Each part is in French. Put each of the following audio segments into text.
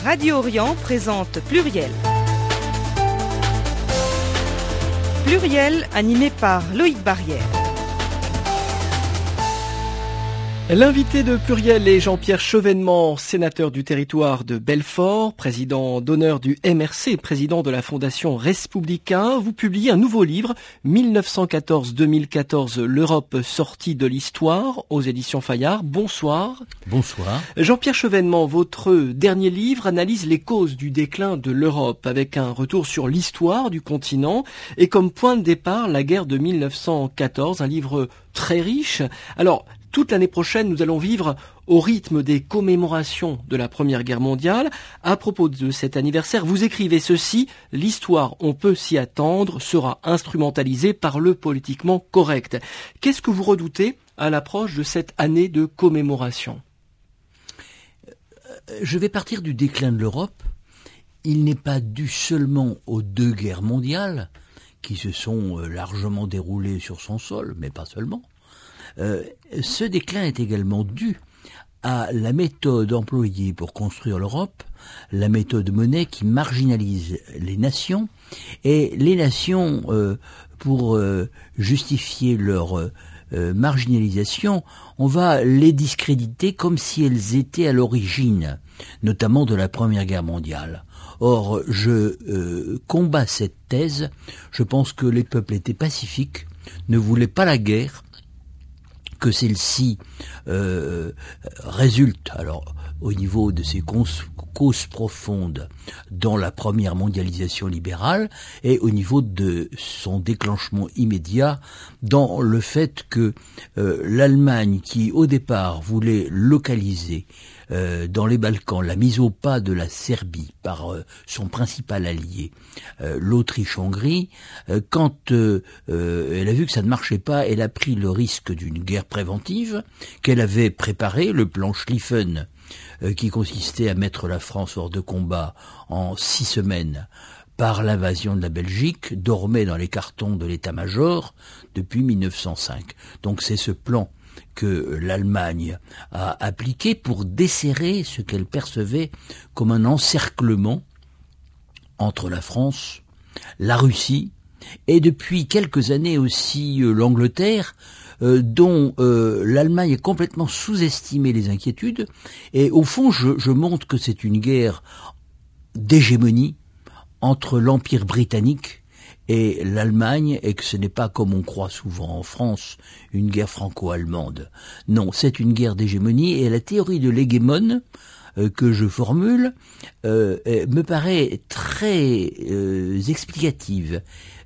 Radio Orient présente Pluriel. Pluriel animé par Loïc Barrière. L'invité de Pluriel est Jean-Pierre Chevènement, sénateur du territoire de Belfort, président d'honneur du MRC, président de la Fondation Respublicain. Vous publiez un nouveau livre, 1914-2014, l'Europe sortie de l'histoire, aux éditions Fayard. Bonsoir. Bonsoir. Jean-Pierre Chevènement, votre dernier livre analyse les causes du déclin de l'Europe, avec un retour sur l'histoire du continent et comme point de départ, la guerre de 1914, un livre très riche. Alors, toute l'année prochaine, nous allons vivre au rythme des commémorations de la Première Guerre mondiale. À propos de cet anniversaire, vous écrivez ceci: « L'histoire, on peut s'y attendre, sera instrumentalisée par le politiquement correct ». Qu'est-ce que vous redoutez à l'approche de cette année de commémoration ? Je vais partir du déclin de l'Europe. Il n'est pas dû seulement aux deux guerres mondiales, qui se sont largement déroulées sur son sol, mais pas seulement. Ce déclin est également dû à la méthode employée pour construire l'Europe, la méthode Monnet qui marginalise les nations, et les nations, pour justifier leur marginalisation, on va les discréditer comme si elles étaient à l'origine, notamment de la Première Guerre mondiale. Or, je combats cette thèse. Je pense que les peuples étaient pacifiques, ne voulaient pas la guerre, que celle-ci résulte, alors au niveau de ses causes profondes dans la première mondialisation libérale et au niveau de son déclenchement immédiat dans le fait que l'Allemagne, qui au départ voulait localiser dans les Balkans la mise au pas de la Serbie par son principal allié, l'Autriche-Hongrie, quand elle a vu que ça ne marchait pas, elle a pris le risque d'une guerre préventive qu'elle avait préparée, le plan Schlieffen, qui consistait à mettre la France hors de combat en 6 semaines par l'invasion de la Belgique, dormait dans les cartons de l'état-major depuis 1905. Donc c'est ce plan que l'Allemagne a appliqué pour desserrer ce qu'elle percevait comme un encerclement entre la France, la Russie et depuis quelques années aussi l'Angleterre, dont l'Allemagne a complètement sous-estimé les inquiétudes. Et au fond, je montre que c'est une guerre d'hégémonie entre l'Empire britannique et l'Allemagne, et que ce n'est pas, comme on croit souvent en France, une guerre franco-allemande. Non, c'est une guerre d'hégémonie, et la théorie de l'hégémone que je formule me paraît très explicative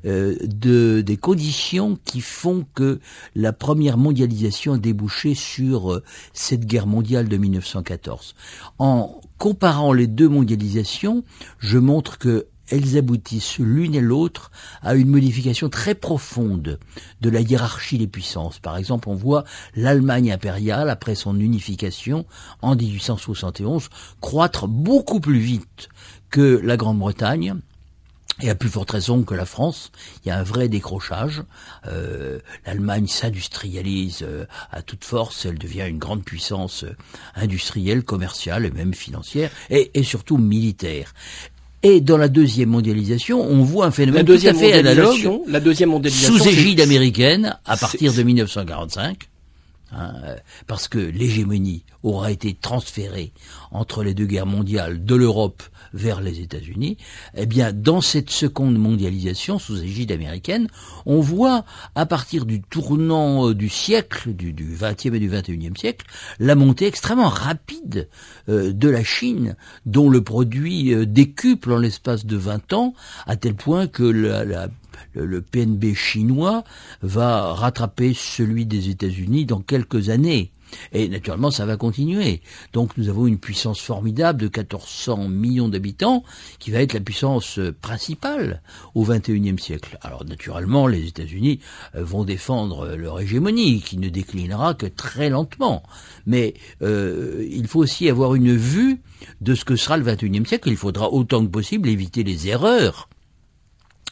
des conditions qui font que la première mondialisation a débouché sur cette guerre mondiale de 1914. En comparant les deux mondialisations, je montre que elles aboutissent l'une et l'autre à une modification très profonde de la hiérarchie des puissances. Par exemple, on voit l'Allemagne impériale, après son unification en 1871, croître beaucoup plus vite que la Grande-Bretagne, et à plus forte raison que la France. Il y a un vrai décrochage. L'Allemagne s'industrialise à toute force, elle devient une grande puissance industrielle, commerciale et même financière, et surtout militaire. Et dans la deuxième mondialisation, on voit un phénomène tout à fait analogue, sous égide américaine, à partir de 1945, parce que l'hégémonie aura été transférée entre les deux guerres mondiales de l'Europe vers les États-Unis. Eh bien, dans cette seconde mondialisation, sous égide américaine, on voit, à partir du tournant du siècle, du 20e et du 21e siècle, la montée extrêmement rapide de la Chine, dont le produit décuple en l'espace de 20 ans, à tel point que le PNB chinois va rattraper celui des États-Unis dans quelques années. Et naturellement, ça va continuer. Donc nous avons une puissance formidable de 1400 millions d'habitants qui va être la puissance principale au XXIe siècle. Alors naturellement, les États-Unis vont défendre leur hégémonie qui ne déclinera que très lentement. Mais il faut aussi avoir une vue de ce que sera le XXIe siècle. Il faudra autant que possible éviter les erreurs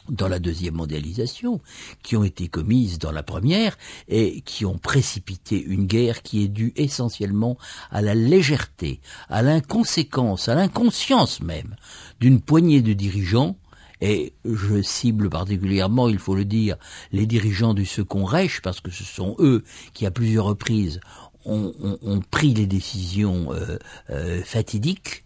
dans la deuxième mondialisation, qui ont été commises dans la première et qui ont précipité une guerre qui est due essentiellement à la légèreté, à l'inconséquence, à l'inconscience même d'une poignée de dirigeants. Et je cible particulièrement, il faut le dire, les dirigeants du Second Reich, parce que ce sont eux qui, à plusieurs reprises, ont pris les décisions fatidiques.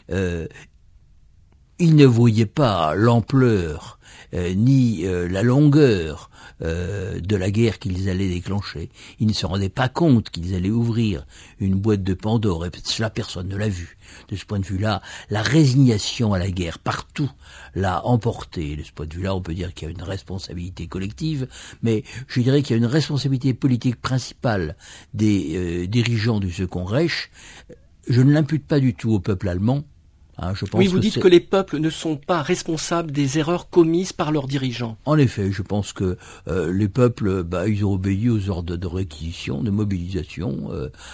Ils ne voyaient pas l'ampleur ni la longueur de la guerre qu'ils allaient déclencher. Ils ne se rendaient pas compte qu'ils allaient ouvrir une boîte de Pandore, et cela personne ne l'a vu. De ce point de vue-là, la résignation à la guerre partout l'a emporté. De ce point de vue-là, on peut dire qu'il y a une responsabilité collective, mais je dirais qu'il y a une responsabilité politique principale des dirigeants du Second Reich. Je ne l'impute pas du tout au peuple allemand. Je pense vous dites que les peuples ne sont pas responsables des erreurs commises par leurs dirigeants. En effet, je pense que les peuples, ils ont obéi aux ordres de réquisition, de mobilisation.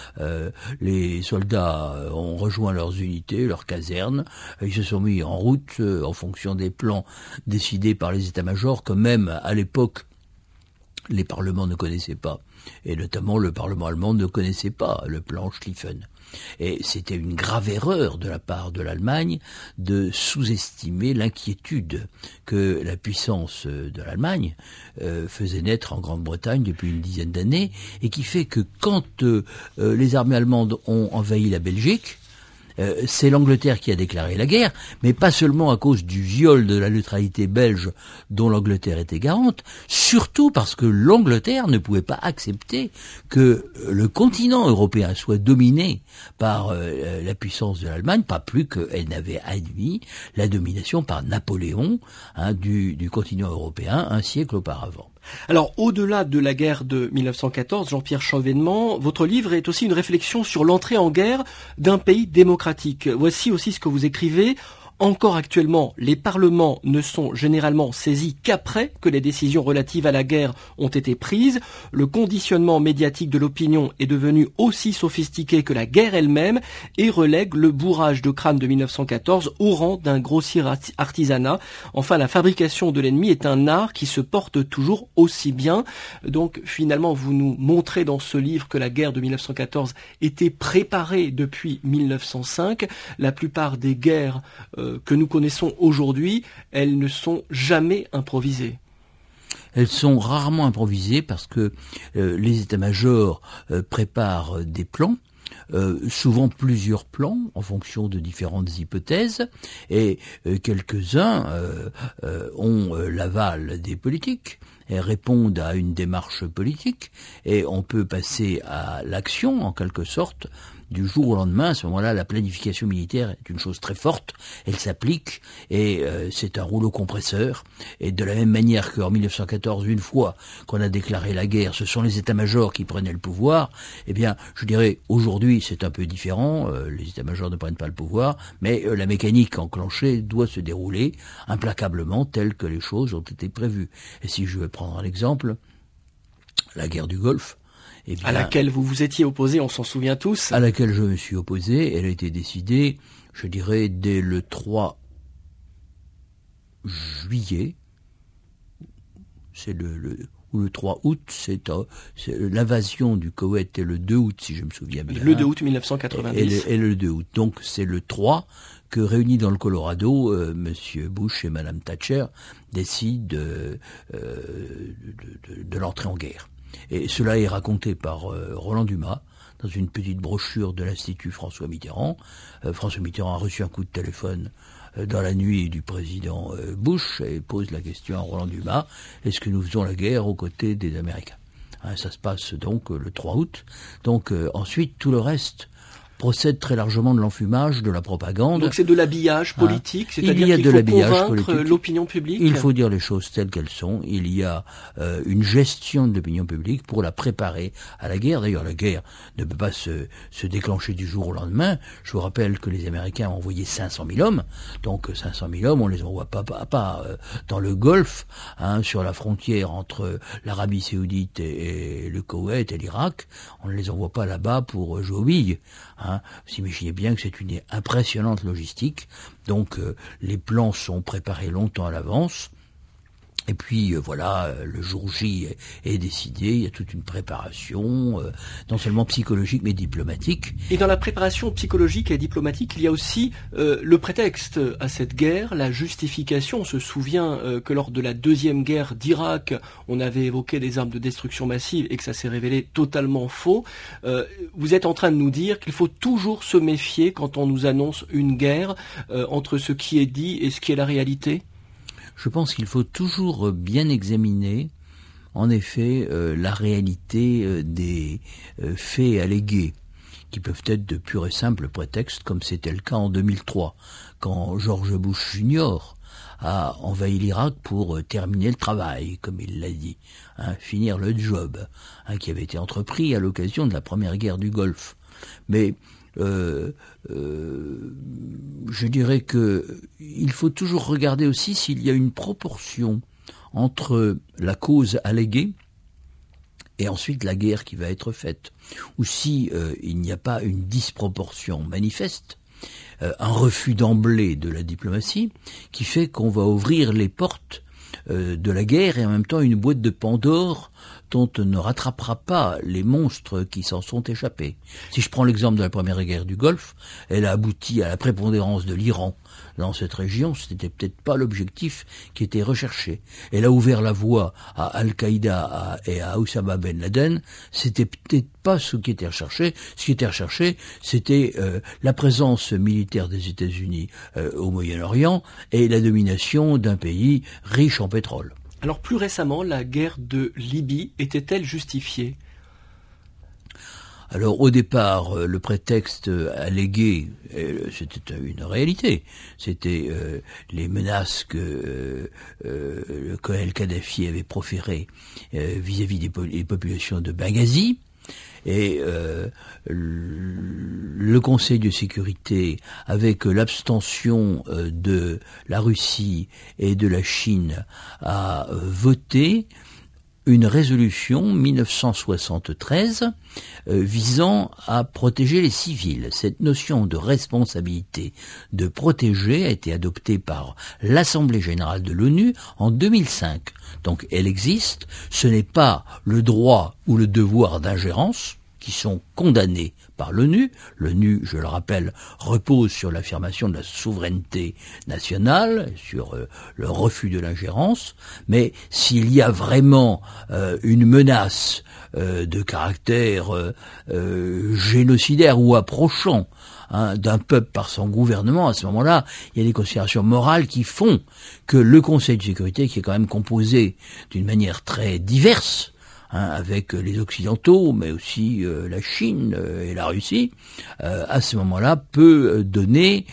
Les soldats ont rejoint leurs unités, leurs casernes. Ils se sont mis en route en fonction des plans décidés par les états-majors, que même à l'époque, les parlements ne connaissaient pas. Et notamment, le Parlement allemand ne connaissait pas le plan Schlieffen. Et c'était une grave erreur de la part de l'Allemagne de sous-estimer l'inquiétude que la puissance de l'Allemagne faisait naître en Grande-Bretagne depuis une dizaine d'années, et qui fait que quand les armées allemandes ont envahi la Belgique, c'est l'Angleterre qui a déclaré la guerre, mais pas seulement à cause du viol de la neutralité belge dont l'Angleterre était garante, surtout parce que l'Angleterre ne pouvait pas accepter que le continent européen soit dominé par la puissance de l'Allemagne, pas plus qu'elle n'avait admis la domination par Napoléon du continent européen un siècle auparavant. Alors, au-delà de la guerre de 1914, Jean-Pierre Chevènement, votre livre est aussi une réflexion sur l'entrée en guerre d'un pays démocratique. Voici aussi ce que vous écrivez. Encore actuellement, les parlements ne sont généralement saisis qu'après que les décisions relatives à la guerre ont été prises. Le conditionnement médiatique de l'opinion est devenu aussi sophistiqué que la guerre elle-même et relègue le bourrage de crâne de 1914 au rang d'un grossier artisanat. Enfin, la fabrication de l'ennemi est un art qui se porte toujours aussi bien. Donc, finalement, vous nous montrez dans ce livre que la guerre de 1914 était préparée depuis 1905. La plupart des guerres que nous connaissons aujourd'hui, elles ne sont jamais improvisées. Elles sont rarement improvisées parce que les états-majors préparent des plans, souvent plusieurs plans en fonction de différentes hypothèses, et quelques-uns ont l'aval des politiques et répondent à une démarche politique, et on peut passer à l'action en quelque sorte du jour au lendemain. À ce moment-là, la planification militaire est une chose très forte, elle s'applique, et c'est un rouleau compresseur. Et de la même manière qu'en 1914, une fois qu'on a déclaré la guerre, ce sont les états-majors qui prenaient le pouvoir, eh bien, je dirais, aujourd'hui, c'est un peu différent, les états-majors ne prennent pas le pouvoir, mais la mécanique enclenchée doit se dérouler implacablement telle que les choses ont été prévues. Et si je veux prendre un exemple, la guerre du Golfe, eh bien, à laquelle vous vous étiez opposé, on s'en souvient tous. À laquelle je me suis opposé, elle a été décidée, je dirais, dès le 3 juillet, ou le 3 août, c'est l'invasion du Koweït est le 2 août, si je me souviens bien. Le 2 août 1990. Et le 2 août. Donc c'est le 3 que, réunis dans le Colorado, Monsieur Bush et Madame Thatcher décident de l'entrée en guerre. Et cela est raconté par Roland Dumas dans une petite brochure de l'Institut François Mitterrand. François Mitterrand a reçu un coup de téléphone dans la nuit du président Bush et pose la question à Roland Dumas: est-ce que nous faisons la guerre aux côtés des Américains? Ça se passe donc le 3 août. Donc ensuite, tout le reste procède très largement de l'enfumage, de la propagande. Donc c'est de l'habillage politique, c'est-à-dire qu'il faut convaincre l'opinion publique. Il faut dire les choses telles qu'elles sont. Il y a une gestion de l'opinion publique pour la préparer à la guerre. D'ailleurs, la guerre ne peut pas se déclencher du jour au lendemain. Je vous rappelle que les Américains ont envoyé 500 000 hommes. Donc 500 000 hommes, on les envoie pas dans le Golfe, sur la frontière entre l'Arabie Saoudite et le Koweït et l'Irak. On ne les envoie pas là-bas pour jouer aux billes. Vous imaginez bien que c'est une impressionnante logistique. Donc les plans sont préparés longtemps à l'avance. Et puis voilà, le jour J est décidé, il y a toute une préparation, non seulement psychologique mais diplomatique. Et dans la préparation psychologique et diplomatique, il y a aussi le prétexte à cette guerre, la justification. On se souvient que lors de la deuxième guerre d'Irak, on avait évoqué des armes de destruction massive et que ça s'est révélé totalement faux. Vous êtes en train de nous dire qu'il faut toujours se méfier quand on nous annonce une guerre entre ce qui est dit et ce qui est la réalité ? Je pense qu'il faut toujours bien examiner, en effet, la réalité des faits allégués, qui peuvent être de purs et simples prétextes, comme c'était le cas en 2003, quand George Bush Jr. a envahi l'Irak pour terminer le travail, comme il l'a dit, finir le job, qui avait été entrepris à l'occasion de la première guerre du Golfe. Mais je dirais que il faut toujours regarder aussi s'il y a une proportion entre la cause alléguée et ensuite la guerre qui va être faite, ou si il n'y a pas une disproportion manifeste, un refus d'emblée de la diplomatie qui fait qu'on va ouvrir les portes de la guerre et en même temps une boîte de Pandore dont on ne rattrapera pas les monstres qui s'en sont échappés. Si je prends l'exemple de la première guerre du Golfe, elle a abouti à la prépondérance de l'Iran dans cette région. Ce n'était peut-être pas l'objectif qui était recherché. Elle a ouvert la voie à Al-Qaïda et à Oussama Ben Laden. C'était peut-être pas ce qui était recherché. Ce qui était recherché, c'était la présence militaire des États-Unis au Moyen-Orient et la domination d'un pays riche en pétrole. Alors plus récemment, la guerre de Libye était-elle justifiée ? Alors au départ, le prétexte allégué, c'était une réalité. C'était les menaces que le colonel Kadhafi avait proférées vis-à-vis des populations de Benghazi. Et le Conseil de sécurité, avec l'abstention de la Russie et de la Chine, a voté une résolution 1973 visant à protéger les civils. Cette notion de responsabilité de protéger a été adoptée par l'Assemblée générale de l'ONU en 2005. Donc elle existe, ce n'est pas le droit ou le devoir d'ingérence qui sont condamnés par l'ONU. L'ONU, je le rappelle, repose sur l'affirmation de la souveraineté nationale, sur le refus de l'ingérence, mais s'il y a vraiment une menace de caractère génocidaire ou approchant d'un peuple par son gouvernement, à ce moment-là, il y a des considérations morales qui font que le Conseil de sécurité, qui est quand même composé d'une manière très diverse, avec les Occidentaux, mais aussi la Chine et la Russie, à ce moment-là, peut donner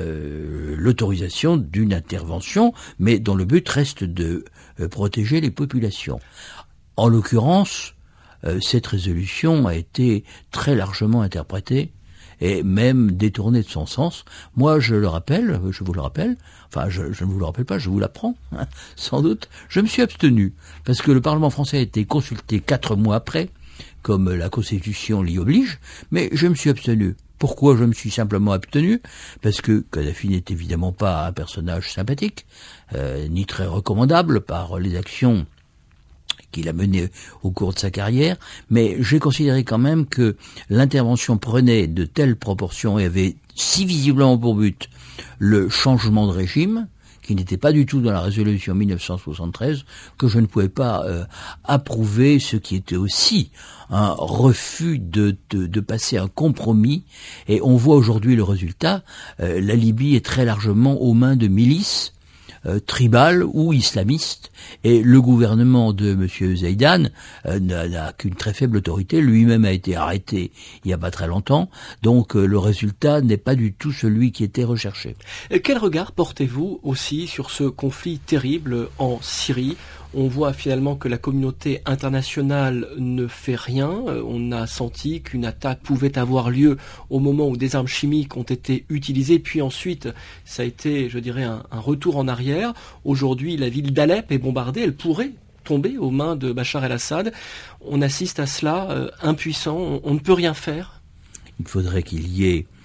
l'autorisation d'une intervention, mais dont le but reste de protéger les populations. En l'occurrence, cette résolution a été très largement interprétée et même détournée de son sens. Moi, je vous le rappelle, enfin, je ne vous le rappelle pas, je vous l'apprends, sans doute, je me suis abstenu, parce que le Parlement français a été consulté 4 mois après, comme la Constitution l'y oblige, mais je me suis abstenu. Pourquoi je me suis simplement abstenu ? Parce que Kadhafi n'est évidemment pas un personnage sympathique, ni très recommandable par les actions qu'il a mené au cours de sa carrière, mais j'ai considéré quand même que l'intervention prenait de telles proportions et avait si visiblement pour but le changement de régime, qui n'était pas du tout dans la résolution 1973, que je ne pouvais pas approuver ce qui était aussi un refus de passer un compromis. Et on voit aujourd'hui le résultat. La Libye est très largement aux mains de milices tribal ou islamiste, et le gouvernement de M. Zaidan n'a qu'une très faible autorité, lui-même a été arrêté il n'y a pas très longtemps, donc le résultat n'est pas du tout celui qui était recherché. Quel regard portez-vous aussi sur ce conflit terrible en Syrie ? On voit finalement que la communauté internationale ne fait rien. On a senti qu'une attaque pouvait avoir lieu au moment où des armes chimiques ont été utilisées. Puis ensuite, ça a été, je dirais, un retour en arrière. Aujourd'hui, la ville d'Alep est bombardée. Elle pourrait tomber aux mains de Bachar el-Assad. On assiste à cela, impuissant. On ne peut rien faire. Il faudrait qu'il y ait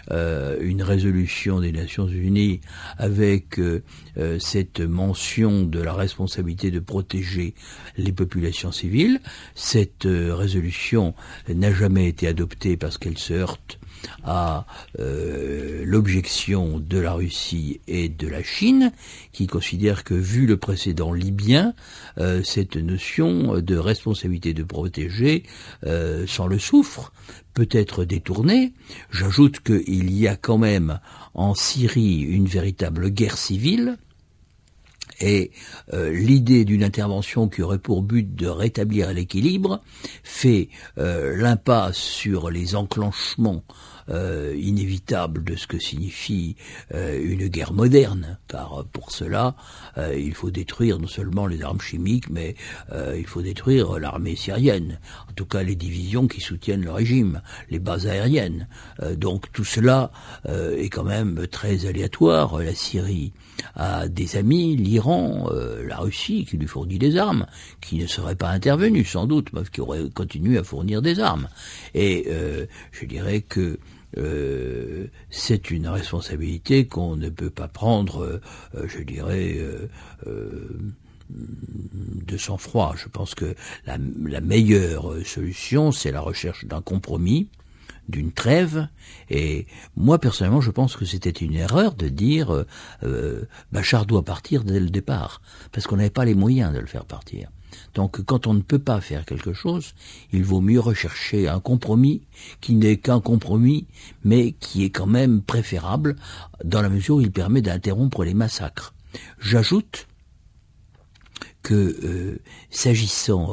une résolution des Nations Unies avec cette mention de la responsabilité de protéger les populations civiles. Cette résolution n'a jamais été adoptée parce qu'elle se heurte à l'objection de la Russie et de la Chine, qui considèrent que, vu le précédent libyen, cette notion de responsabilité de protéger sans le soufre peut être détournée. J'ajoute qu'il y a quand même en Syrie une véritable guerre civile, et l'idée d'une intervention qui aurait pour but de rétablir l'équilibre fait l'impasse sur les enclenchements inévitables de ce que signifie une guerre moderne, car pour cela il faut détruire non seulement les armes chimiques, mais il faut détruire l'armée syrienne, en tout cas les divisions qui soutiennent le régime, les bases aériennes. Donc tout cela est quand même très aléatoire. La Syrie a des amis, l'Iran, la Russie qui lui fournit des armes, qui ne serait pas intervenu sans doute, mais qui aurait continué à fournir des armes. Et je dirais que c'est une responsabilité qu'on ne peut pas prendre, je dirais, de sang-froid. Je pense que la meilleure solution, c'est la recherche d'un compromis, d'une trêve, et moi personnellement je pense que c'était une erreur de dire Bachar doit partir dès le départ, parce qu'on n'avait pas les moyens de le faire partir. Donc quand on ne peut pas faire quelque chose, il vaut mieux rechercher un compromis qui n'est qu'un compromis, mais qui est quand même préférable dans la mesure où il permet d'interrompre les massacres. J'ajoute que s'agissant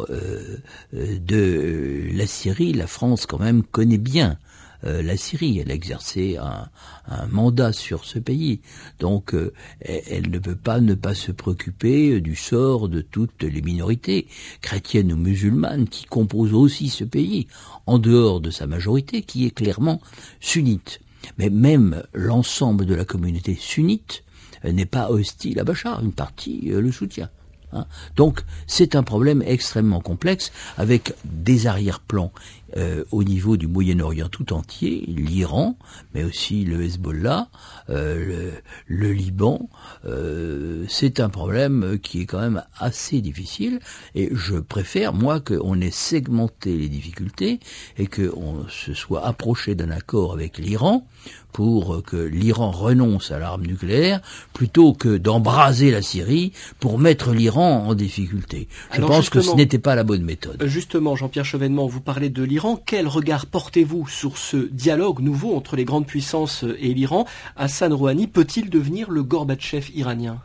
de la Syrie, la France quand même connaît bien la Syrie. Elle a exercé un mandat sur ce pays. Donc elle ne peut pas ne pas se préoccuper du sort de toutes les minorités, chrétiennes ou musulmanes, qui composent aussi ce pays, en dehors de sa majorité, qui est clairement sunnite. Mais même l'ensemble de la communauté sunnite n'est pas hostile à Bachar. Une partie le soutient. Donc c'est un problème extrêmement complexe, avec des arrière-plans au niveau du Moyen-Orient tout entier, l'Iran, mais aussi le Hezbollah, le Liban. C'est un problème qui est quand même assez difficile, et je préfère, moi, qu'on ait segmenté les difficultés et qu'on se soit approché d'un accord avec l'Iran pour que l'Iran renonce à l'arme nucléaire, plutôt que d'embraser la Syrie pour mettre l'Iran en difficulté. Je pense que ce n'était pas la bonne méthode. Justement, Jean-Pierre Chevènement, vous parlez de l'Iran. Quel regard portez-vous sur ce dialogue nouveau entre les grandes puissances et l'Iran? Hassan Rouhani peut-il devenir le Gorbatchev iranien?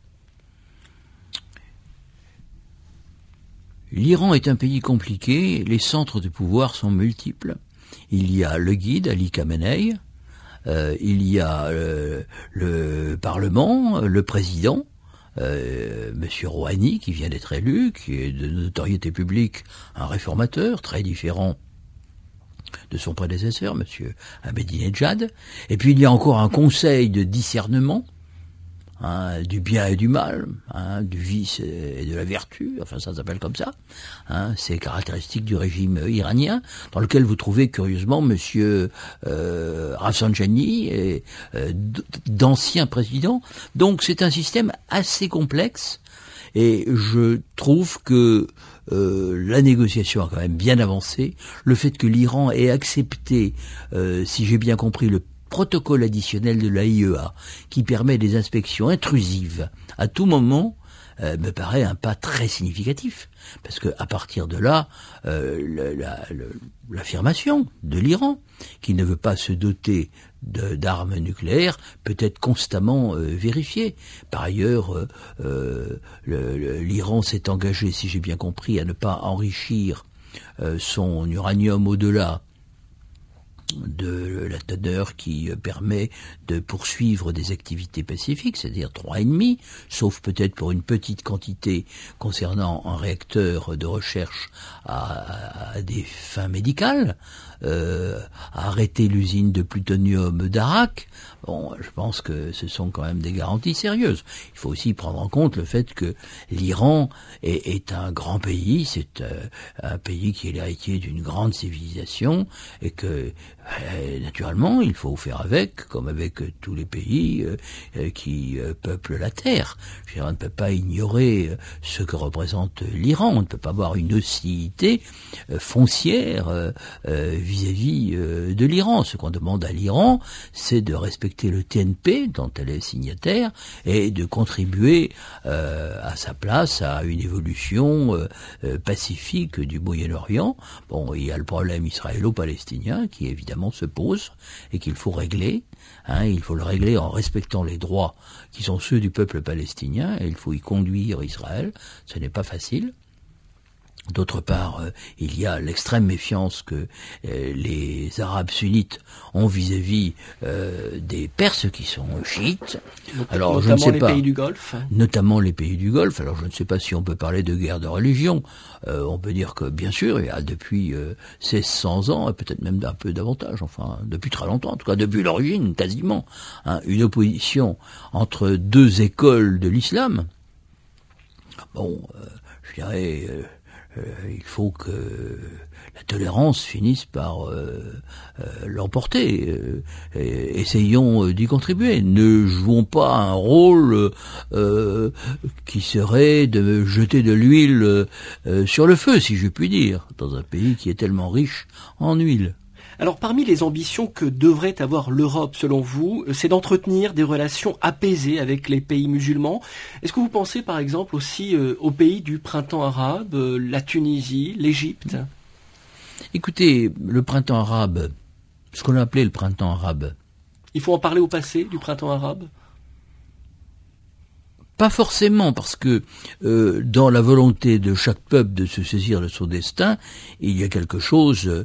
L'Iran est un pays compliqué, les centres de pouvoir sont multiples. Il y a le guide, Ali Khamenei, il y a le Parlement, le président, Monsieur Rouhani, qui vient d'être élu, qui est de notoriété publique un réformateur très différent de son prédécesseur, Monsieur Ahmadinejad. Et puis il y a encore un conseil de discernement, du bien et du mal, du vice et de la vertu, enfin ça s'appelle comme ça, c'est caractéristique du régime iranien, dans lequel vous trouvez curieusement Monsieur Rafsanjani et d'anciens présidents. Donc c'est un système assez complexe, et je trouve que la négociation a quand même bien avancé. Le fait que l'Iran ait accepté, si j'ai bien compris, le protocole additionnel de l'AIEA, qui permet des inspections intrusives à tout moment, me paraît un pas très significatif. Parce que à partir de là, l'affirmation de l'Iran, qui ne veut pas se doter d'armes nucléaires, peut être constamment vérifiée. Par ailleurs, l'Iran s'est engagé, si j'ai bien compris, à ne pas enrichir son uranium au-delà de la teneur qui permet de poursuivre des activités pacifiques, c'est-à-dire 3,5, sauf peut-être pour une petite quantité concernant un réacteur de recherche à des fins médicales. arrêter l'usine de plutonium d'Arak. Bon, je pense que ce sont quand même des garanties sérieuses. Il faut aussi prendre en compte le fait que l'Iran est un grand pays, c'est un pays qui est l'héritier d'une grande civilisation, et que naturellement il faut faire avec, comme avec tous les pays qui peuplent la terre. Je veux dire, on ne peut pas ignorer ce que représente l'Iran, on ne peut pas avoir une hostilité foncière vis-à-vis de l'Iran. Ce qu'on demande à l'Iran, c'est de respecter le TNP dont elle est signataire et de contribuer à sa place à une évolution pacifique du Moyen-Orient. Bon, il y a le problème israélo-palestinien qui évidemment se pose et qu'il faut régler. Il faut le régler en respectant les droits qui sont ceux du peuple palestinien, et il faut y conduire Israël. Ce n'est pas facile. D'autre part, il y a l'extrême méfiance que les Arabes sunnites ont vis-à-vis des Perses qui sont chiites. Alors, je ne sais pas. Notamment les pays du Golfe. Notamment les pays du Golfe. Alors, je ne sais pas si on peut parler de guerre de religion. On peut dire que, bien sûr, il y a depuis 1600 ans, et peut-être même un peu davantage, enfin, depuis très longtemps, en tout cas depuis l'origine, quasiment, une opposition entre deux écoles de l'islam. Bon, je dirais... il faut que la tolérance finisse par l'emporter. Essayons d'y contribuer. Ne jouons pas un rôle qui serait de jeter de l'huile sur le feu, si je puis dire, dans un pays qui est tellement riche en huile. Alors, parmi les ambitions que devrait avoir l'Europe, selon vous, c'est d'entretenir des relations apaisées avec les pays musulmans. Est-ce que vous pensez, par exemple, aussi aux pays du printemps arabe, la Tunisie, l'Égypte ? Écoutez, le printemps arabe, ce qu'on a appelé le printemps arabe... Il faut en parler au passé, du printemps arabe ? Pas forcément, parce que dans la volonté de chaque peuple de se saisir de son destin, il y a quelque chose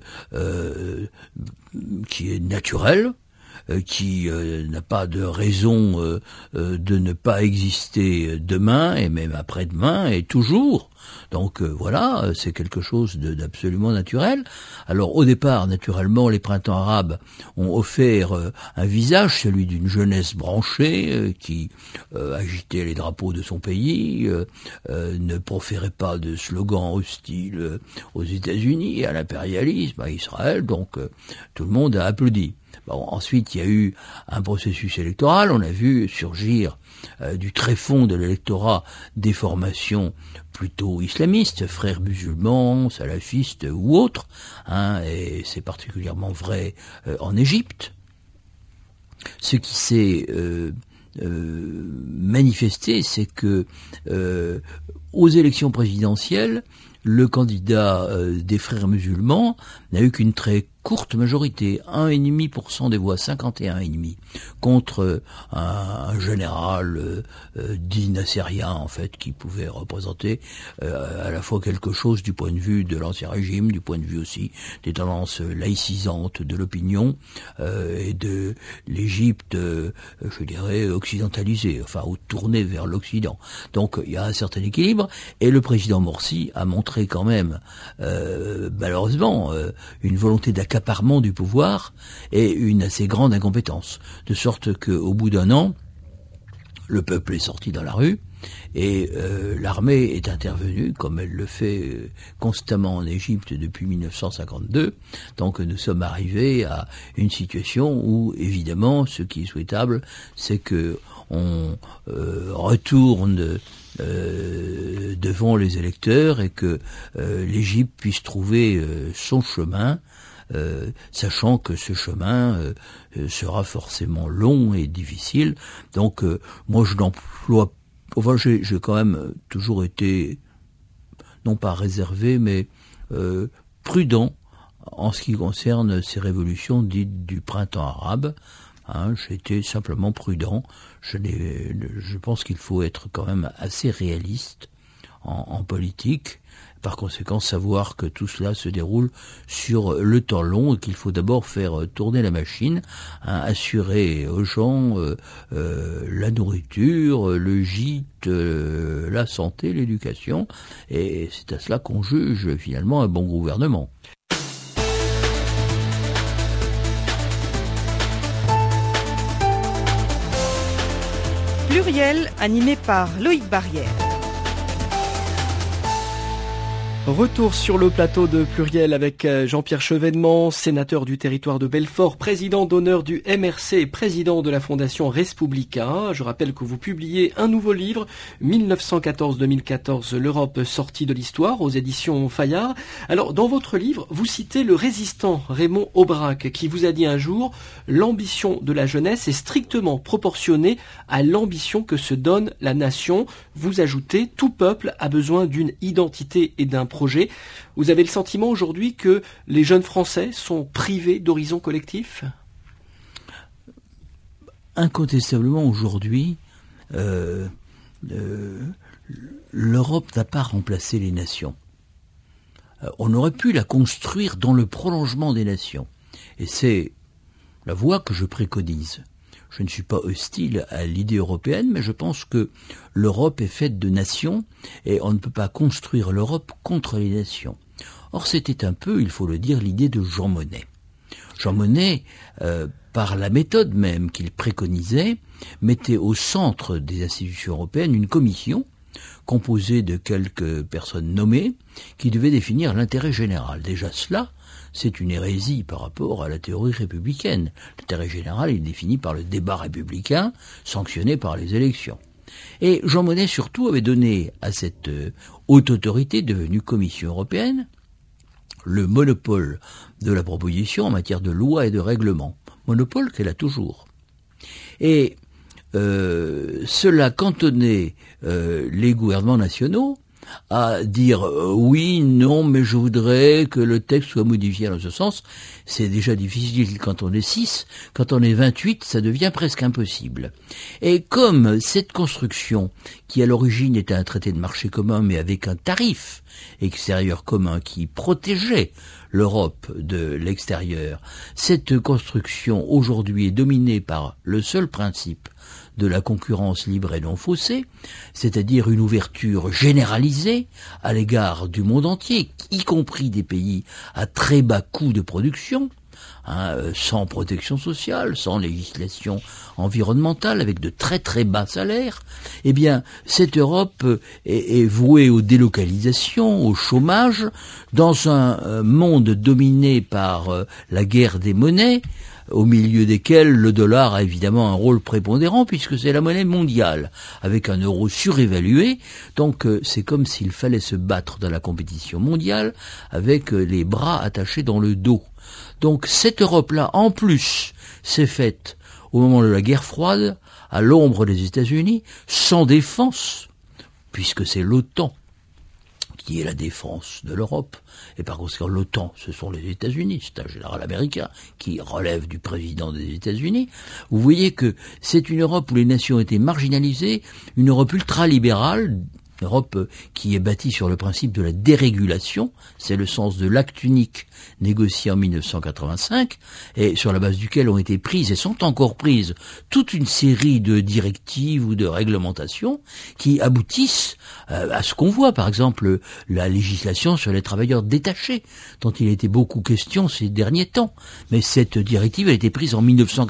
qui est naturel, qui n'a pas de raison de ne pas exister demain et même après-demain et toujours. Donc voilà, c'est quelque chose d'absolument naturel. Alors au départ, naturellement, les printemps arabes ont offert un visage, celui d'une jeunesse branchée qui agitait les drapeaux de son pays, ne proférait pas de slogans hostiles aux États-Unis et à l'impérialisme, à Israël. Donc tout le monde a applaudi. Bon, ensuite, il y a eu un processus électoral. On a vu surgir du tréfonds de l'électorat des formations plutôt islamistes, frères musulmans, salafistes ou autres, et c'est particulièrement vrai en Égypte. Ce qui s'est manifesté, c'est que aux élections présidentielles, le candidat des frères musulmans n'a eu qu'une très courte majorité, 1,5% des voix, 51,5%, contre un général dit nassérien, en fait, qui pouvait représenter à la fois quelque chose du point de vue de l'ancien régime, du point de vue aussi des tendances laïcisantes de l'opinion et de l'Égypte, je dirais, occidentalisée, enfin, tournée vers l'Occident. Donc, il y a un certain équilibre, et le président Morsi a montré quand même, malheureusement, une volonté d'accaparement du pouvoir et une assez grande incompétence, de sorte qu'au bout d'un an, le peuple est sorti dans la rue et l'armée est intervenue, comme elle le fait constamment en Égypte depuis 1952. Donc nous sommes arrivés à une situation où, évidemment, ce qui est souhaitable, c'est que on retourne devant les électeurs et que l'Égypte puisse trouver son chemin, sachant que ce chemin sera forcément long et difficile. Donc moi je n'emploie, enfin j'ai quand même toujours été non pas réservé mais prudent en ce qui concerne ces révolutions dites du printemps arabe. J'ai été simplement prudent. Je pense qu'il faut être quand même assez réaliste en politique. Par conséquent, savoir que tout cela se déroule sur le temps long et qu'il faut d'abord faire tourner la machine, assurer aux gens la nourriture, le gîte, la santé, l'éducation. Et c'est à cela qu'on juge finalement un bon gouvernement. Pluriel, animé par Loïc Barrière. Retour sur le plateau de Pluriel avec Jean-Pierre Chevènement, sénateur du territoire de Belfort, président d'honneur du MRC et président de la Fondation Respublica. Je rappelle que vous publiez un nouveau livre, 1914-2014, l'Europe sortie de l'histoire, aux éditions Fayard. Alors, dans votre livre, vous citez le résistant Raymond Aubrac, qui vous a dit un jour « L'ambition de la jeunesse est strictement proportionnée à l'ambition que se donne la nation ». Vous ajoutez « Tout peuple a besoin d'une identité et d'un projet ». Vous avez le sentiment aujourd'hui que les jeunes Français sont privés d'horizons collectifs ? Incontestablement, aujourd'hui, l'Europe n'a pas remplacé les nations. On aurait pu la construire dans le prolongement des nations. Et c'est la voie que je préconise. Je ne suis pas hostile à l'idée européenne, mais je pense que l'Europe est faite de nations et on ne peut pas construire l'Europe contre les nations. Or, c'était un peu, il faut le dire, l'idée de Jean Monnet. Jean Monnet, par la méthode même qu'il préconisait, mettait au centre des institutions européennes une commission composée de quelques personnes nommées qui devaient définir l'intérêt général. Déjà cela, c'est une hérésie par rapport à la théorie républicaine. L'intérêt général est défini par le débat républicain, sanctionné par les élections. Et Jean Monnet, surtout, avait donné à cette haute autorité devenue Commission européenne le monopole de la proposition en matière de loi et de règlement. Monopole qu'elle a toujours. Et cela cantonnait les gouvernements nationaux à dire oui, non, mais je voudrais que le texte soit modifié dans ce sens. C'est déjà difficile quand on est 6, quand on est 28, ça devient presque impossible. Et comme cette construction, qui à l'origine était un traité de marché commun, mais avec un tarif extérieur commun qui protégeait l'Europe de l'extérieur, cette construction aujourd'hui est dominée par le seul principe de la concurrence libre et non faussée, c'est-à-dire une ouverture généralisée à l'égard du monde entier, y compris des pays à très bas coût de production, sans protection sociale, sans législation environnementale, avec de très très bas salaires. Eh bien, cette Europe est vouée aux délocalisations, au chômage, dans un monde dominé par la guerre des monnaies, au milieu desquels le dollar a évidemment un rôle prépondérant puisque c'est la monnaie mondiale, avec un euro surévalué. Donc c'est comme s'il fallait se battre dans la compétition mondiale avec les bras attachés dans le dos. Donc cette Europe-là, en plus, s'est faite au moment de la guerre froide, à l'ombre des États-Unis, sans défense, puisque c'est l'OTAN qui est la défense de l'Europe. Et par conséquent, l'OTAN, ce sont les États-Unis, c'est un général américain qui relève du président des États-Unis. Vous voyez que c'est une Europe où les nations étaient marginalisées, une Europe ultralibérale, une Europe qui est bâtie sur le principe de la dérégulation, c'est le sens de l'acte unique négocié en 1985, et sur la base duquel ont été prises et sont encore prises toute une série de directives ou de réglementations qui aboutissent à ce qu'on voit, par exemple la législation sur les travailleurs détachés, dont il a été beaucoup question ces derniers temps. Mais cette directive a été prise en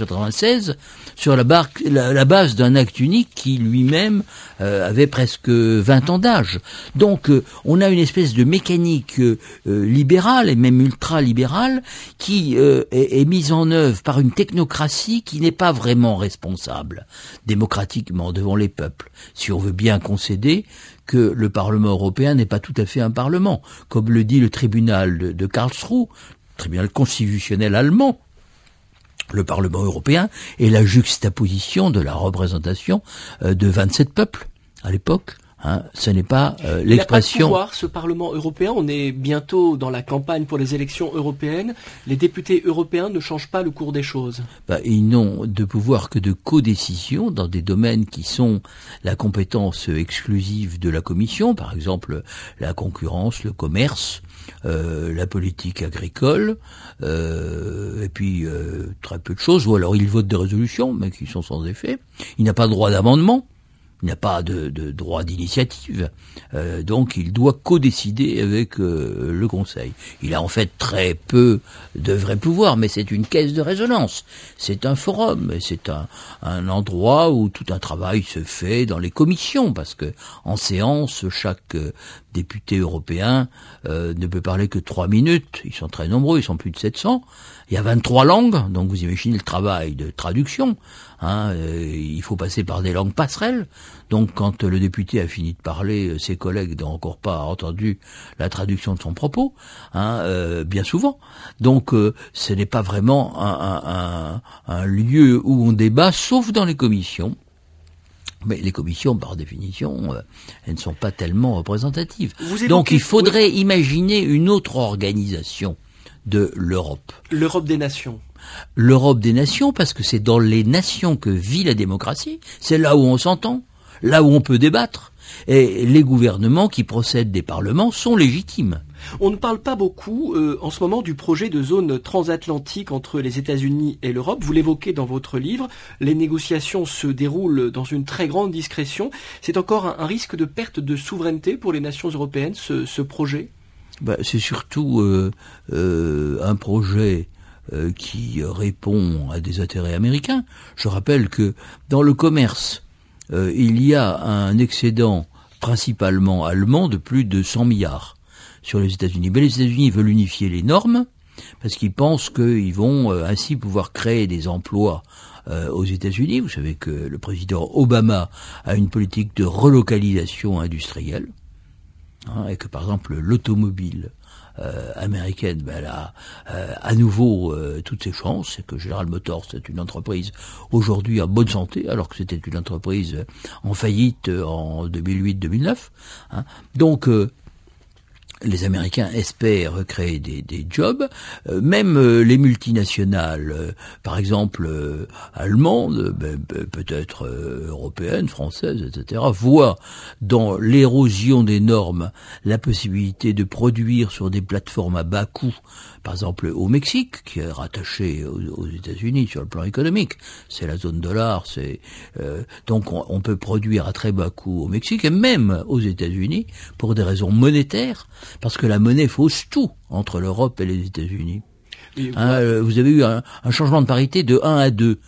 1996 sur la base d'un acte unique qui lui-même avait presque 20 ans d'âge. Donc on a une espèce de mécanique libérale et même ultra-libérale qui est mise en œuvre par une technocratie qui n'est pas vraiment responsable démocratiquement devant les peuples. Si on veut bien concéder que le Parlement européen n'est pas tout à fait un Parlement, comme le dit le tribunal de Karlsruhe, le tribunal constitutionnel allemand. Le Parlement européen est la juxtaposition de la représentation de 27 peuples à l'époque. Ce n'est pas l'expression... Il n'a pas de pouvoir, ce Parlement européen. On est bientôt dans la campagne pour les élections européennes. Les députés européens ne changent pas le cours des choses. Ils n'ont de pouvoir que de codécision dans des domaines qui sont la compétence exclusive de la Commission, par exemple la concurrence, le commerce, la politique agricole, et puis très peu de choses. Ou alors il vote des résolutions, mais qui sont sans effet. Il n'a pas de droit d'amendement. Il n'a pas de droit d'initiative, donc il doit co-décider avec le Conseil. Il a en fait très peu de vrais pouvoirs, mais c'est une caisse de résonance. C'est un forum, et c'est un endroit où tout un travail se fait dans les commissions, parce que en séance, chaque député européen ne peut parler que 3 minutes. Ils sont très nombreux, ils sont plus de 700. Il y a 23 langues, donc vous imaginez le travail de traduction. Il faut passer par des langues passerelles. Donc quand le député a fini de parler, ses collègues n'ont encore pas entendu la traduction de son propos, bien souvent. Donc ce n'est pas vraiment un lieu où on débat, sauf dans les commissions. Mais les commissions, par définition, elles ne sont pas tellement représentatives. Donc il faudrait imaginer une autre organisation de l'Europe. L'Europe des nations. L'Europe des nations, parce que c'est dans les nations que vit la démocratie. C'est là où on s'entend, là où on peut débattre. Et les gouvernements qui procèdent des parlements sont légitimes. On ne parle pas beaucoup en ce moment du projet de zone transatlantique entre les États-Unis et l'Europe. Vous l'évoquez dans votre livre. Les négociations se déroulent dans une très grande discrétion. C'est encore un risque de perte de souveraineté pour les nations européennes, ce projet ? C'est surtout un projet qui répond à des intérêts américains. Je rappelle que dans le commerce, il y a un excédent principalement allemand de plus de 100 milliards sur les États-Unis. Mais les États-Unis veulent unifier les normes parce qu'ils pensent qu'ils vont ainsi pouvoir créer des emplois aux États-Unis. Vous savez que le président Obama a une politique de relocalisation industrielle. Et que par exemple l'automobile américaine, elle a à nouveau toutes ses chances, et que General Motors c'est une entreprise aujourd'hui en bonne santé, alors que c'était une entreprise en faillite en 2008-2009. Donc les Américains espèrent créer des jobs, même les multinationales, par exemple allemandes, peut-être européennes, françaises, etc., voient dans l'érosion des normes la possibilité de produire sur des plateformes à bas coût, par exemple au Mexique, qui est rattaché aux États-Unis sur le plan économique. C'est la zone dollar, donc on peut produire à très bas coût au Mexique et même aux États-Unis pour des raisons monétaires. Parce que la monnaie fausse tout entre l'Europe et les États-Unis. Vous avez eu un changement de parité de 1 à 2.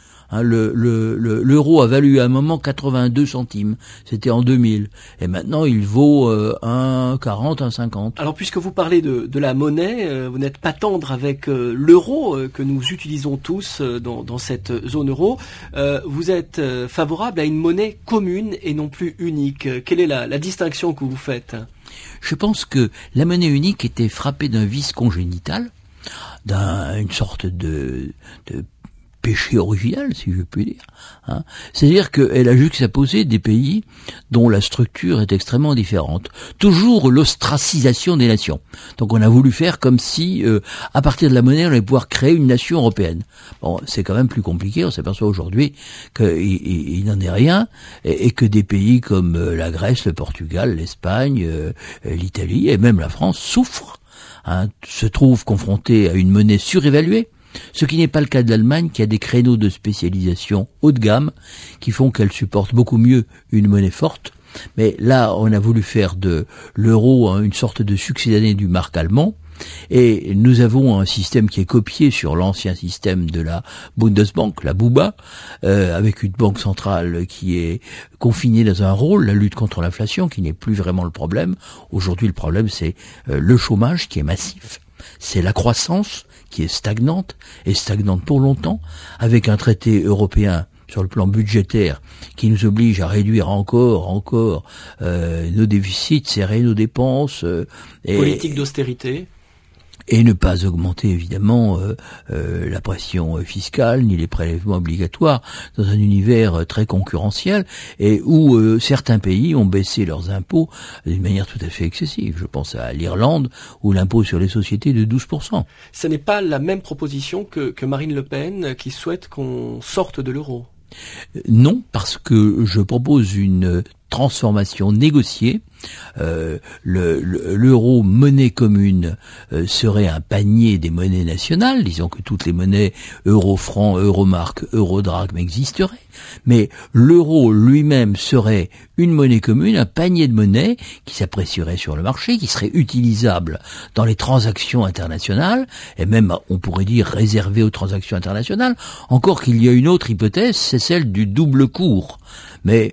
L'euro a valu à un moment 82 centimes. C'était en 2000. Et maintenant, il vaut 1,40, 1,50. Alors, puisque vous parlez de la monnaie, vous n'êtes pas tendre avec l'euro que nous utilisons tous dans cette zone euro. Vous êtes favorable à une monnaie commune et non plus unique. Quelle est la distinction que vous faites ? Je pense que la monnaie unique était frappée d'un vice congénital, d'une sorte de péché original, si je puis dire. C'est-à-dire qu'elle a juxtaposé des pays dont la structure est extrêmement différente. Toujours l'ostracisation des nations. Donc on a voulu faire comme si, à partir de la monnaie, on allait pouvoir créer une nation européenne. Bon, c'est quand même plus compliqué. On s'aperçoit aujourd'hui qu'il n'en est rien et que des pays comme la Grèce, le Portugal, l'Espagne, l'Italie et même la France souffrent, se trouvent confrontés à une monnaie surévaluée. Ce qui n'est pas le cas de l'Allemagne, qui a des créneaux de spécialisation haut de gamme, qui font qu'elle supporte beaucoup mieux une monnaie forte. Mais là, on a voulu faire de l'euro une sorte de succédané du mark allemand. Et nous avons un système qui est copié sur l'ancien système de la Bundesbank, la BUBA, avec une banque centrale qui est confinée dans un rôle, la lutte contre l'inflation, qui n'est plus vraiment le problème. Aujourd'hui, le problème, c'est le chômage qui est massif. C'est la croissance qui est stagnante, et stagnante pour longtemps, avec un traité européen sur le plan budgétaire qui nous oblige à réduire encore nos déficits, serrer nos dépenses. Politique d'austérité. Et ne pas augmenter évidemment la pression fiscale ni les prélèvements obligatoires dans un univers très concurrentiel et où certains pays ont baissé leurs impôts d'une manière tout à fait excessive. Je pense à l'Irlande où l'impôt sur les sociétés est de 12%. Ce n'est pas la même proposition que Marine Le Pen qui souhaite qu'on sorte de l'euro. Non, parce que je propose une transformation négociée l'euro monnaie commune serait un panier des monnaies nationales, disons que toutes les monnaies euro-franc, euro-marque, euro-drachme existeraient, mais l'euro lui-même serait une monnaie commune, un panier de monnaies qui s'apprécierait sur le marché, qui serait utilisable dans les transactions internationales, et même, on pourrait dire, réservé aux transactions internationales, encore qu'il y a une autre hypothèse, c'est celle du double cours. Mais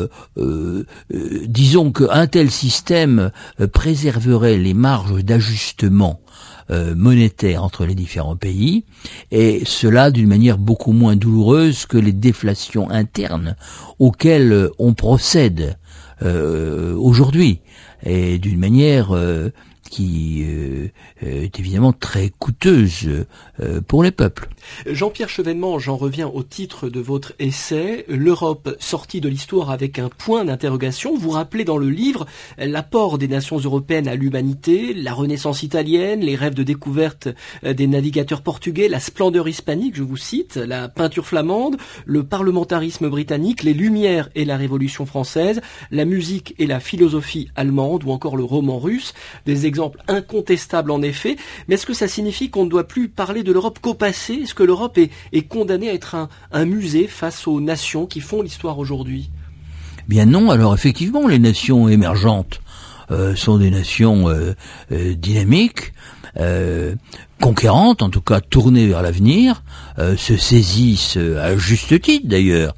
disons qu'un tel système préserverait les marges d'ajustement monétaire entre les différents pays, et cela d'une manière beaucoup moins douloureuse que les déflations internes auxquelles on procède aujourd'hui, et d'une manière qui est évidemment très coûteuse pour les peuples. Jean-Pierre Chevènement, j'en reviens au titre de votre essai, l'Europe sortie de l'histoire avec un point d'interrogation. Vous rappelez dans le livre l'apport des nations européennes à l'humanité, la Renaissance italienne, les rêves de découverte des navigateurs portugais, la splendeur hispanique, je vous cite, la peinture flamande, le parlementarisme britannique, les Lumières et la Révolution française, la musique et la philosophie allemande ou encore le roman russe, des exemples incontestables en effet. Mais est-ce que ça signifie qu'on ne doit plus parler de l'Europe qu'au passé ? Est-ce que l'Europe est condamnée à être un musée face aux nations qui font l'histoire aujourd'hui ? Bien non, alors effectivement, les nations émergentes sont des nations dynamiques, conquérantes, en tout cas tournées vers l'avenir, se saisissent à juste titre d'ailleurs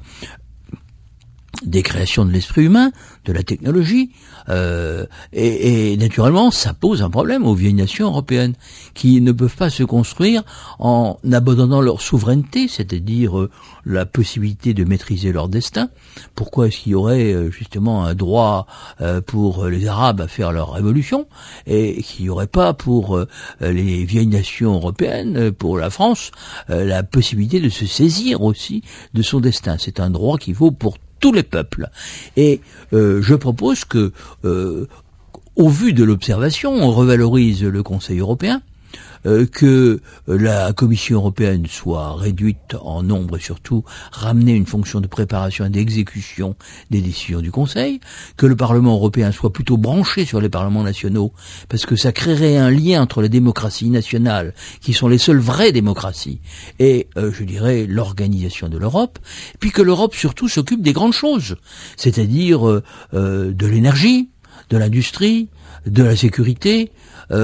des créations de l'esprit humain, de la technologie, et naturellement ça pose un problème aux vieilles nations européennes qui ne peuvent pas se construire en abandonnant leur souveraineté, c'est-à-dire la possibilité de maîtriser leur destin. Pourquoi est-ce qu'il y aurait justement un droit pour les Arabes à faire leur révolution et qu'il n'y aurait pas pour les vieilles nations européennes, pour la France, la possibilité de se saisir aussi de son destin? C'est un droit qui vaut pour tous les peuples. Et je propose que, au vu de l'observation, on revalorise le Conseil européen, que la Commission européenne soit réduite en nombre et surtout ramener une fonction de préparation et d'exécution des décisions du Conseil, que le Parlement européen soit plutôt branché sur les parlements nationaux, parce que ça créerait un lien entre les démocraties nationales, qui sont les seules vraies démocraties, et je dirais l'organisation de l'Europe, puis que l'Europe surtout s'occupe des grandes choses, c'est-à-dire de l'énergie, de l'industrie, de la sécurité,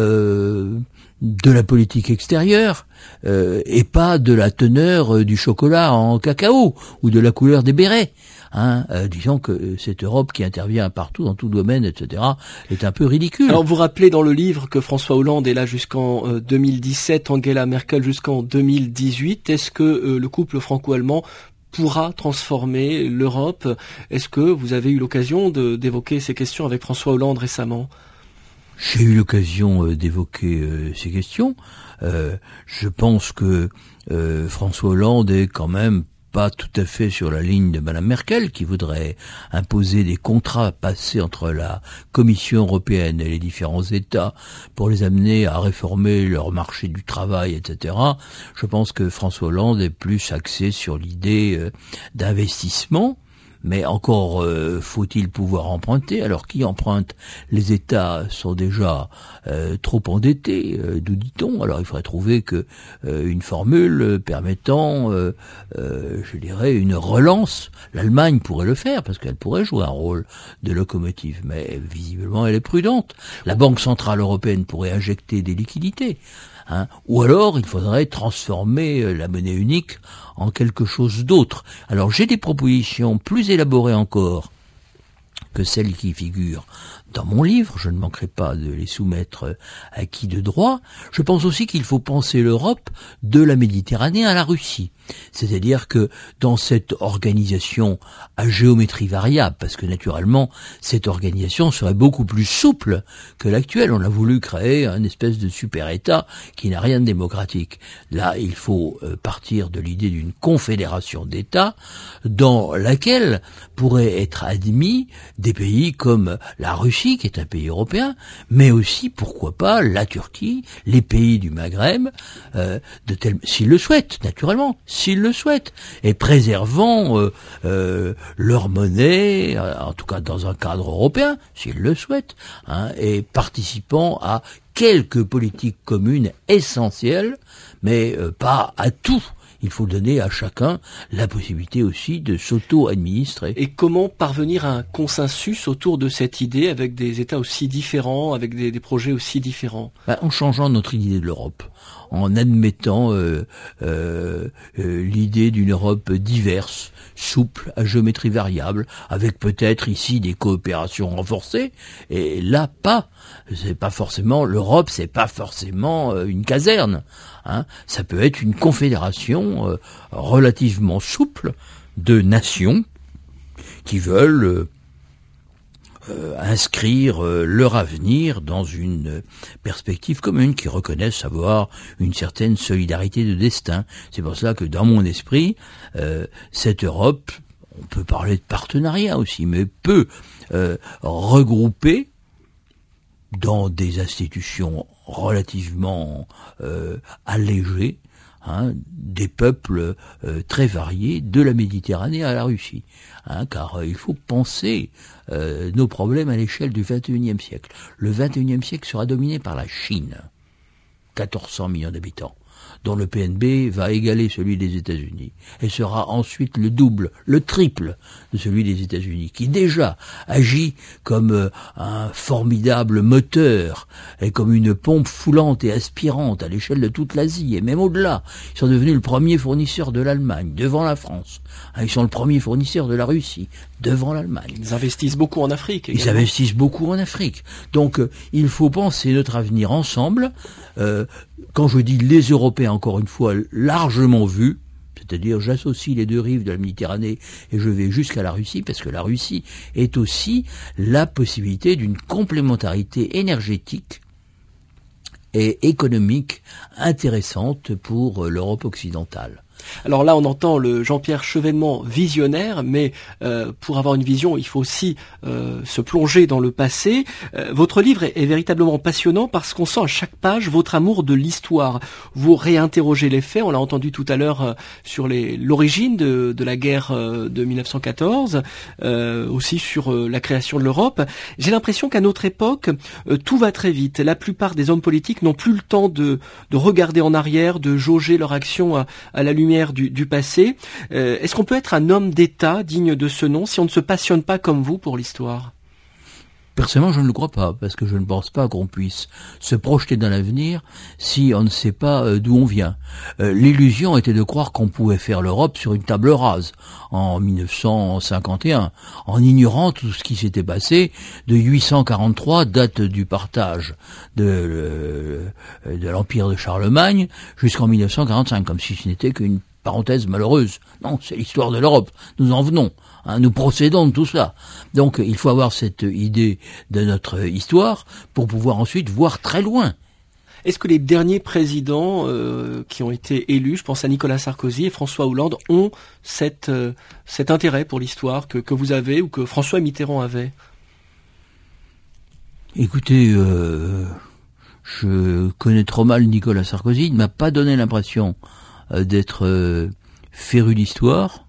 de la politique extérieure, et pas de la teneur du chocolat en cacao ou de la couleur des bérets. Disons que cette Europe qui intervient partout, dans tout domaine, etc., est un peu ridicule. Alors vous rappelez dans le livre que François Hollande est là jusqu'en 2017, Angela Merkel jusqu'en 2018. Est-ce que le couple franco-allemand pourra transformer l'Europe? Est-ce que vous avez eu l'occasion d'évoquer ces questions avec François Hollande récemment? J'ai eu l'occasion d'évoquer ces questions. Je pense que François Hollande est quand même pas tout à fait sur la ligne de Madame Merkel, qui voudrait imposer des contrats passés entre la Commission européenne et les différents États pour les amener à réformer leur marché du travail, etc. Je pense que François Hollande est plus axé sur l'idée d'investissement. Mais encore faut-il pouvoir emprunter. Alors qui emprunte? Les États sont déjà trop endettés, d'où dit-on. Alors il faudrait trouver une formule permettant, je dirais, une relance. L'Allemagne pourrait le faire parce qu'elle pourrait jouer un rôle de locomotive, mais visiblement elle est prudente. La Banque centrale européenne pourrait injecter des liquidités. Ou alors il faudrait transformer la monnaie unique en quelque chose d'autre. Alors j'ai des propositions plus élaborées encore que celles qui figurent dans mon livre, je ne manquerai pas de les soumettre à qui de droit. Je pense aussi qu'il faut penser l'Europe de la Méditerranée à la Russie. C'est-à-dire que dans cette organisation à géométrie variable, parce que naturellement cette organisation serait beaucoup plus souple que l'actuelle, on a voulu créer un espèce de super-État qui n'a rien de démocratique. Là, il faut partir de l'idée d'une confédération d'États dans laquelle pourraient être admis des pays comme la Russie, Russie, qui est un pays européen, mais aussi, pourquoi pas, la Turquie, les pays du Maghreb, s'ils le souhaitent, naturellement, s'ils le souhaitent, et préservant leur monnaie, en tout cas dans un cadre européen, s'ils le souhaitent, et participant à quelques politiques communes essentielles, mais pas à tout. Il faut donner à chacun la possibilité aussi de s'auto-administrer. Et comment parvenir à un consensus autour de cette idée avec des États aussi différents, avec des projets aussi différents? En changeant notre idée de l'Europe, en admettant l'idée d'une Europe diverse, souple, à géométrie variable, avec peut-être ici des coopérations renforcées, et là pas. C'est pas forcément l'Europe, c'est pas forcément une caserne. Ça peut être une confédération relativement souple de nations qui veulent inscrire leur avenir dans une perspective commune, qui reconnaissent avoir une certaine solidarité de destin. C'est pour cela que dans mon esprit, cette Europe, on peut parler de partenariat aussi, mais peut regrouper dans des institutions relativement allégées, des peuples très variés, de la Méditerranée à la Russie. Car il faut penser nos problèmes à l'échelle du XXIe siècle. Le XXIe siècle sera dominé par la Chine, 1400 millions d'habitants, dont le PNB va égaler celui des États-Unis, et sera ensuite le double, le triple de celui des États-Unis, qui déjà agit comme un formidable moteur et comme une pompe foulante et aspirante à l'échelle de toute l'Asie, et même au-delà. Ils sont devenus le premier fournisseur de l'Allemagne, devant la France. Ils sont le premier fournisseur de la Russie, devant l'Allemagne. Ils investissent beaucoup en Afrique. Ils investissent beaucoup en Afrique. Donc, il faut penser notre avenir ensemble. Quand je dis les Européens, encore une fois, largement vus, c'est-à-dire j'associe les deux rives de la Méditerranée et je vais jusqu'à la Russie, parce que la Russie est aussi la possibilité d'une complémentarité énergétique et économique intéressante pour l'Europe occidentale. Alors là, on entend le Jean-Pierre Chevènement visionnaire, mais pour avoir une vision, il faut aussi se plonger dans le passé. Votre livre est véritablement passionnant parce qu'on sent à chaque page votre amour de l'histoire. Vous réinterrogez les faits, on l'a entendu tout à l'heure sur l'origine de la guerre de 1914, aussi sur la création de l'Europe. J'ai l'impression qu'à notre époque, tout va très vite. La plupart des hommes politiques n'ont plus le temps de regarder en arrière, de jauger leur action à la lumière du passé. Est-ce qu'on peut être un homme d'État digne de ce nom si on ne se passionne pas comme vous pour l'histoire? Personnellement, je ne le crois pas, parce que je ne pense pas qu'on puisse se projeter dans l'avenir si on ne sait pas d'où on vient. L'illusion était de croire qu'on pouvait faire l'Europe sur une table rase en 1951, en ignorant tout ce qui s'était passé de 843, date du partage de l'Empire de Charlemagne, jusqu'en 1945, comme si ce n'était qu'une parenthèse malheureuse. Non, c'est l'histoire de l'Europe. Nous en venons. Nous procédons de tout ça. Donc il faut avoir cette idée de notre histoire pour pouvoir ensuite voir très loin. Est-ce que les derniers présidents qui ont été élus, je pense à Nicolas Sarkozy et François Hollande, ont cet intérêt pour l'histoire que vous avez ou que François Mitterrand avait? Écoutez, je connais trop mal Nicolas Sarkozy. Il ne m'a pas donné l'impression d'être féru d'histoire.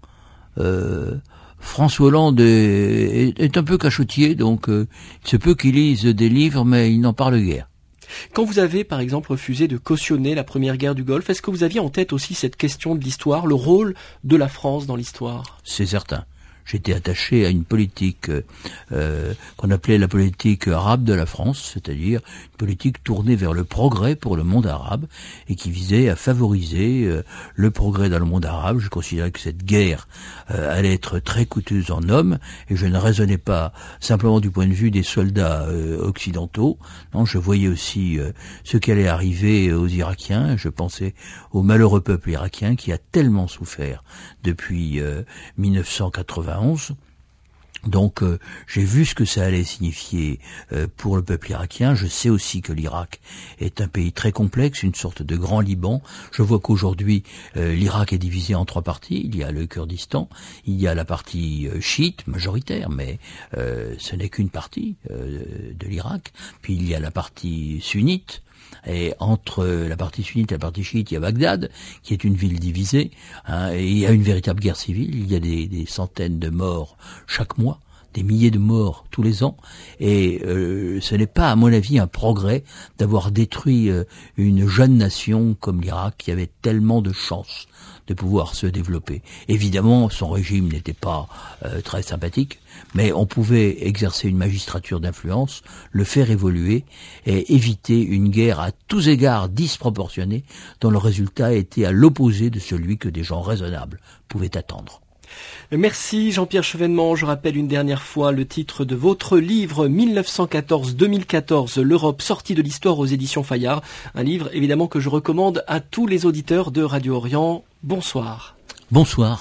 François Hollande est un peu cachotier, donc il se peut qu'il lise des livres, mais il n'en parle guère. Quand vous avez, par exemple, refusé de cautionner la première guerre du Golfe, est-ce que vous aviez en tête aussi cette question de l'histoire, le rôle de la France dans l'histoire? C'est certain. J'étais attaché à une politique qu'on appelait la politique arabe de la France, c'est-à-dire une politique tournée vers le progrès pour le monde arabe et qui visait à favoriser le progrès dans le monde arabe. Je considérais que cette guerre allait être très coûteuse en hommes et je ne raisonnais pas simplement du point de vue des soldats occidentaux. Non, je voyais aussi ce qui allait arriver aux Irakiens. Je pensais au malheureux peuple irakien qui a tellement souffert depuis 1991, Donc j'ai vu ce que ça allait signifier pour le peuple irakien. Je sais aussi que l'Irak est un pays très complexe, une sorte de grand Liban. Je vois qu'aujourd'hui l'Irak est divisé en 3 parties. Il y a le Kurdistan, il y a la partie chiite majoritaire, mais ce n'est qu'une partie de l'Irak. Puis il y a la partie sunnite. Et entre la partie sunnite et la partie chiite, il y a Bagdad, qui est une ville divisée, hein, et il y a une véritable guerre civile. Il y a des centaines de morts chaque mois, des milliers de morts tous les ans, et ce n'est pas, à mon avis, un progrès d'avoir détruit une jeune nation comme l'Irak, qui avait tellement de chance de pouvoir se développer. Évidemment, son régime n'était pas très sympathique, mais on pouvait exercer une magistrature d'influence, le faire évoluer et éviter une guerre à tous égards disproportionnée dont le résultat était à l'opposé de celui que des gens raisonnables pouvaient attendre. Merci Jean-Pierre Chevènement. Je rappelle une dernière fois le titre de votre livre 1914-2014, l'Europe sortie de l'histoire aux éditions Fayard. Un livre évidemment que je recommande à tous les auditeurs de Radio Orient. Bonsoir. Bonsoir.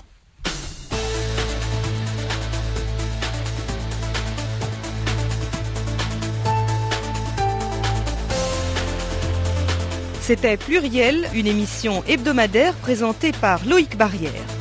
C'était Pluriel, une émission hebdomadaire présentée par Loïc Barrière.